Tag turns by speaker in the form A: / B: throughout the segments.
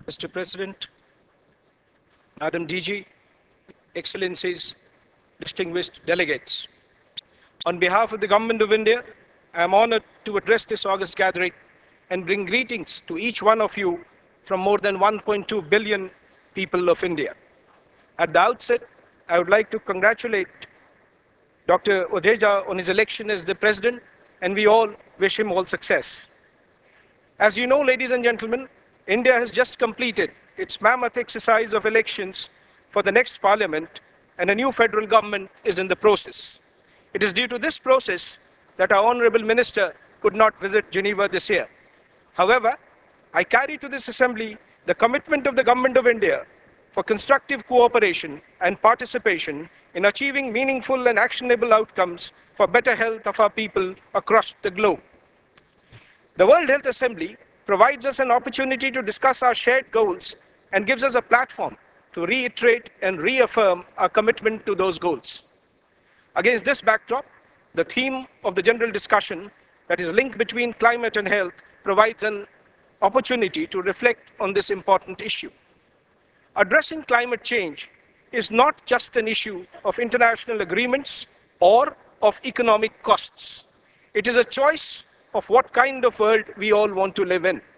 A: Mr. President, Madam DG, Excellencies, distinguished delegates. On behalf of the Government of India, I am honored to address this august gathering and bring greetings to each one of you from more than 1.2 billion people of India. At the outset, I would like to congratulate Dr. Odeja on his election as the President, and we all wish him all success. As you know, ladies and gentlemen, India has just completed its mammoth exercise of elections for the next parliament, and a new federal government is in the process. It is due to this process that our Honorable Minister could not visit Geneva this year. However, I carry to this assembly the commitment of the Government of India for constructive cooperation and participation in achieving meaningful and actionable outcomes for better health of our people across the globe. The World Health Assembly provides us an opportunity to discuss our shared goals and gives us a platform to reiterate and reaffirm our commitment to those goals. Against this backdrop, the theme of the general discussion, that is link between climate and health, provides an opportunity to reflect on this important issue. Addressing climate change is not just an issue of international agreements or of economic costs. It is a choice of what kind of world we all want to live in.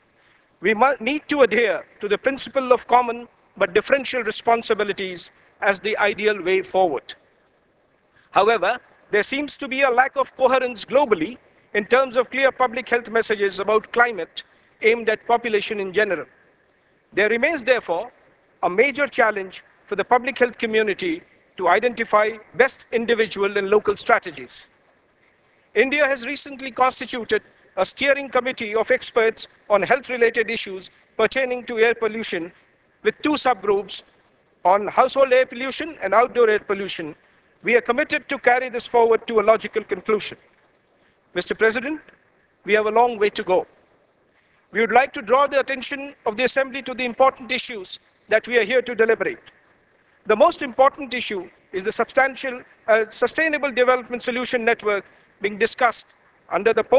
A: We need to adhere to the principle of common but differential responsibilities as the ideal way forward. However, there seems to be a lack of coherence globally in terms of clear public health messages about climate aimed at population in general. There remains, therefore, a major challenge for the public health community to identify best individual and local strategies. India has recently constituted a steering committee of experts on health-related issues pertaining to air pollution with two subgroups on household air pollution and outdoor air pollution. We are committed to carry this forward to a logical conclusion. Mr. President, we have a long way to go. We would like to draw the attention of the Assembly to the important issues that we are here to deliberate. The most important issue is the Sustainable Development Solution Network being discussed under the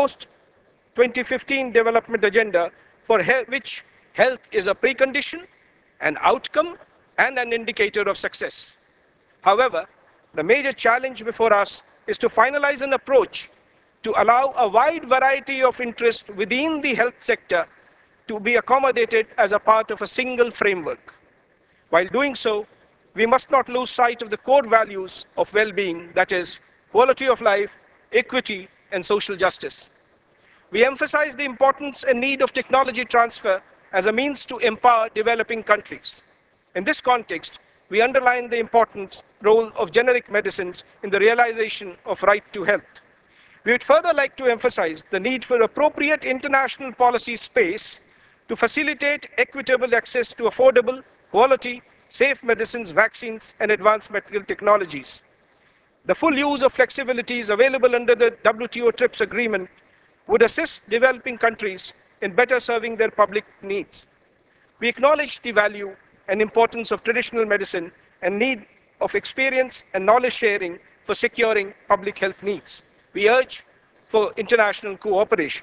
A: post-2015 development agenda, for which health is a precondition, an outcome, and an indicator of success. However, the major challenge before us is to finalize an approach to allow a wide variety of interests within the health sector to be accommodated as a part of a single framework. While doing so, we must not lose sight of the core values of well-being, that is, quality of life, equity, and social justice. We emphasize the importance and need of technology transfer as a means to empower developing countries. In this context, we underline the important role of generic medicines in the realization of right to health. We would further like to emphasize the need for appropriate international policy space to facilitate equitable access to affordable, quality, safe medicines, vaccines, and advanced medical technologies. The full use of flexibilities available under the WTO TRIPS agreement would assist developing countries in better serving their public needs. We acknowledge the value and importance of traditional medicine and need of experience and knowledge sharing for securing public health needs. We urge for international cooperation.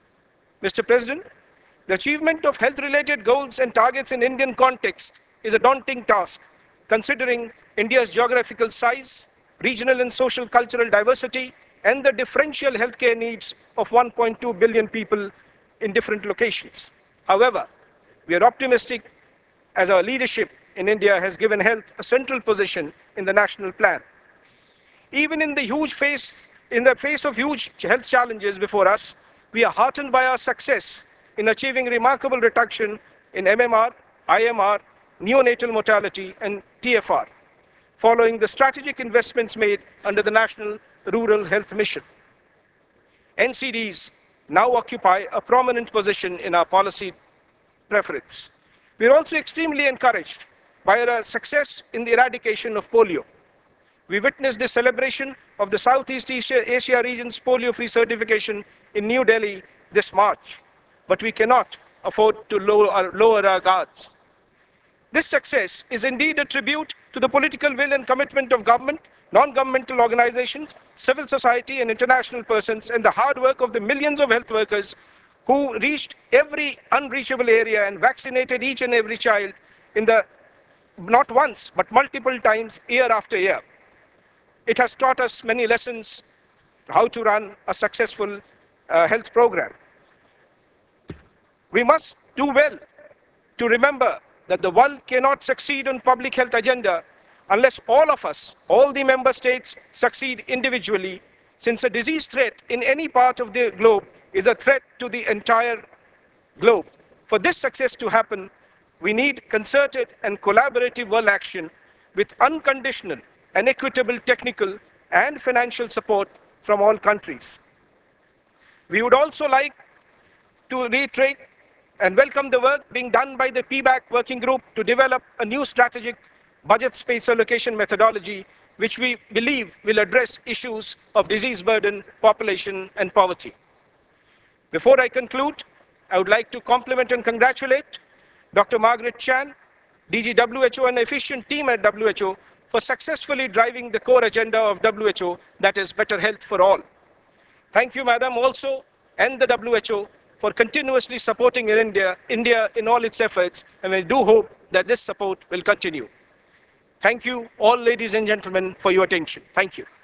A: Mr. President, the achievement of health-related goals and targets in Indian context is a daunting task, considering India's geographical size, regional and social cultural diversity, and the differential healthcare needs of 1.2 billion people in different locations. However, we are optimistic as our leadership in India has given health a central position in the national plan. Even in the face of huge health challenges before us, we are heartened by our success in achieving remarkable reduction in MMR, IMR, neonatal mortality, and TFR, following the strategic investments made under the National Rural Health Mission. NCDs now occupy a prominent position in our policy preference. We are also extremely encouraged by our success in the eradication of polio. We witnessed the celebration of the Southeast Asia region's polio-free certification in New Delhi this March, but we cannot afford to lower our guards. This success is indeed a tribute to the political will and commitment of government, non-governmental organizations, civil society, and international persons, and the hard work of the millions of health workers who reached every unreachable area and vaccinated each and every child in the, not once, but multiple times, year after year. It has taught us many lessons how to run a successful health program. We must do well to remember that the world cannot succeed on public health agenda unless all of us, all the member states, succeed individually, since a disease threat in any part of the globe is a threat to the entire globe. For this success to happen, we need concerted and collaborative world action with unconditional and equitable technical and financial support from all countries. We would also like to reiterate and welcome the work being done by the PBAC working group to develop a new strategic budget space allocation methodology, which we believe will address issues of disease burden, population, and poverty. Before I conclude, I would like to compliment and congratulate Dr. Margaret Chan, DG WHO, and the efficient team at WHO for successfully driving the core agenda of WHO, that is better health for all. Thank you, Madam, also, and the WHO for continuously supporting India in all its efforts, and we do hope that this support will continue. Thank you all, ladies and gentlemen, for your attention. Thank you.